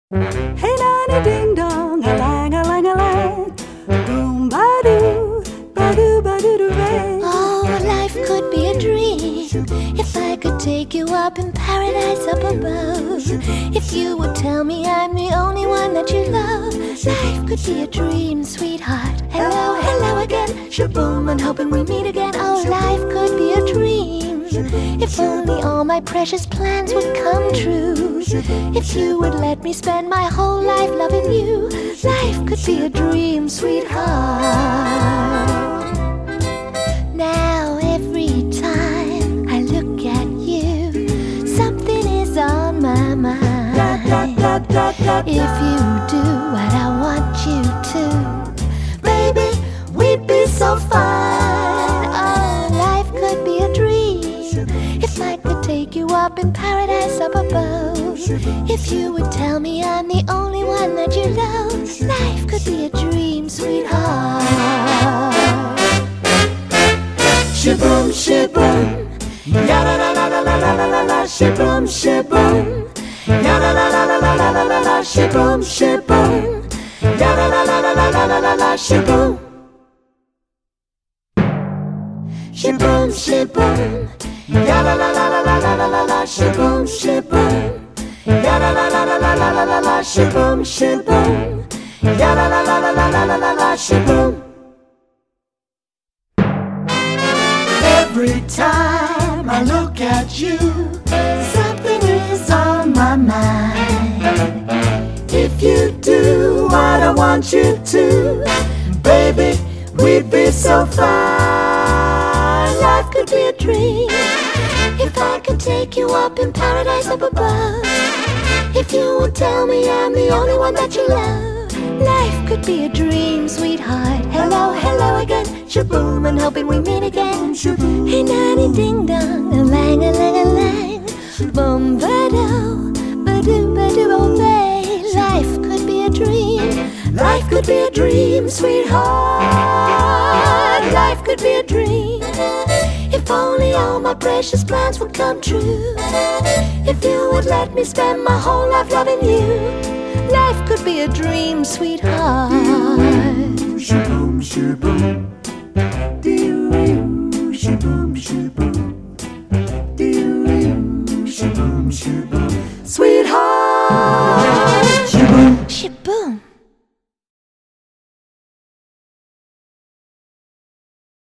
Hey, nanny ding dong, a lang, a lang, a lang. Boom, ba doo, ba doo, ba doo, doo, bay. Oh, life could be a dream if I could take you up in paradise up above. If you would tell me I'm the only one that you love, life could be a dream, sweetheart. Hello, hello again, shaboom, and hoping we meet again. Oh, life could be a dream if only all my precious plans would come true. If you would let me spend my whole life loving you, life could be a dream, sweetheart. Now every time I look at you, something is on my mind. If you do what I want you to, baby, we'd be so fine. Oh, life could be a dream if I could take you up in paradise up above. If you would tell me I'm the only one that you love, life could be a dream, sweetheart. Shaboom, shaboom, ya la la la la la la la la la. Shaboom, shaboom, ya la la la la la la la la la. Shaboom, shaboom, ya la la la la la la la la la. Shaboom, shaboom, shaboom, ya la la la la la la la la la. Shaboom, shaboom, ya la la la la la la la la la. Shaboom, shaboom, ya la la la la la la la la la. Shaboom. Every time I look at you, something is on my mind. If you do what I want you to, baby, we'd be so fine. Life could be a dream if I could take you up in paradise up above. If you would tell me I'm the only one that you love, life could be a dream, sweetheart. Hello, hello again, shaboom, and hoping we meet again. Shaboom. Hey, nanny ding dong, a lang, a lang, a lang. Boom, ba-do, ba-do, ba-do, oh, bay. Life could be a dream. Life could be a dream, sweetheart. Life could be a dream if only all my precious plans would come true. If you would let me spend my whole life loving you, life could be a dream, sweetheart. Shaboom, shaboom, doo, shaboom, shaboom, doo, shaboom, shaboom, sweetheart. Shaboom, Shaboom.